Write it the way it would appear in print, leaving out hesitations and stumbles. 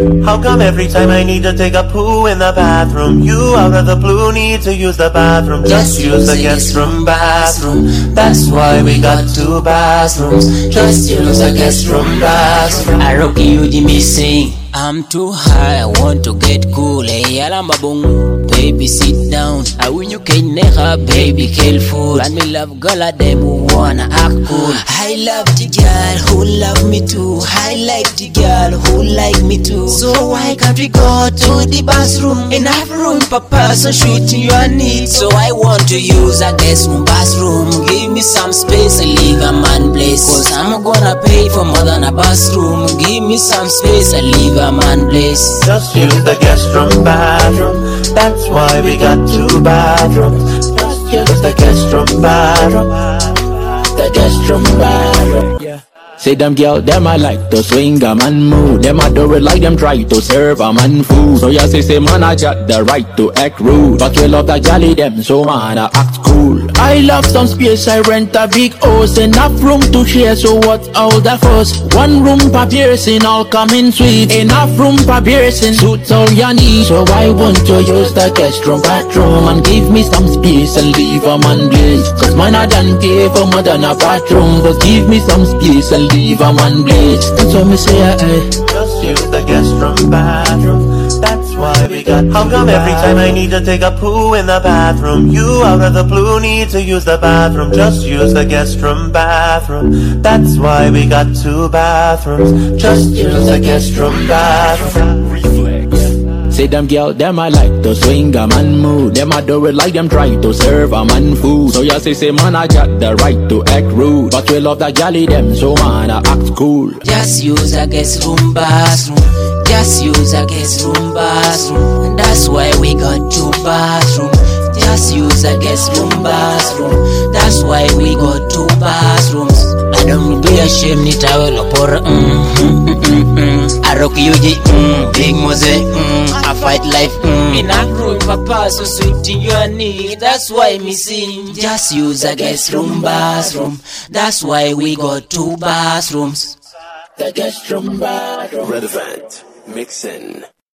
How come every time I need to take a poo in the bathroom, you out of the blue need to use the bathroom? Just use the guest room bathroom. That's why we got 2 bathrooms. Just use the guest room bathroom. I rock you the missing. I'm too high, I want to get cool. Hey, alamba bong, baby sit down. I win you can never, baby careful. And me love girl at them who wanna act cool. I love the girl who love me too. I like the girl who like me too. So why can't we go to the bathroom? Enough room per person shooting your needs. So I want to use a guest room bathroom. Give me some space and leave a man place. Cause I'm gonna pay for more than a bathroom. Give me some space and leave a man place. Just use the guest room bathroom. That's why we got 2 bathrooms. Just use the guest room bathroom. The guest room bathroom. Yeah. Say them girl, them I like to swing a man move. Them I do it like them try to serve a man food. So you say man I got the right to act rude, but we love the jolly them, so man I act cool. I love some space, I rent a big house. Enough room to share, so what's all the fuss? 1 room per person, all come in suite. Enough room per person, suits all your needs. So why won't you use the guest room bathroom and give me some space and leave a man place? Cause man I done pay for more than a bathroom, but give me some space and leave a man place. That's what me say, Just use the guest room bathroom. That's why we got. How come every time I need to take a poo in the bathroom, you out of the blue need to use the bathroom? Just use the guest room bathroom. That's why we got 2 bathrooms. Just use the guest room bathroom. say them girl, them I like to swing a man mood. Them I do it like them try to serve a man food. So you say man I got the right to act rude, but we love the jolly them, so man I act cool. Just use a guest room bathroom. Just use a guest room bathroom. And that's why we got 2 bathrooms. Just use a guest room bathroom. That's why we got 2 bathrooms. I don't be ashamed ni tawel opora I rock you big mose I fight life in a room papa so sweet in your knee. That's why me sing. Just use a guest room bathroom. That's why we got 2 bathrooms. The guest room bathroom. Relevant mixing.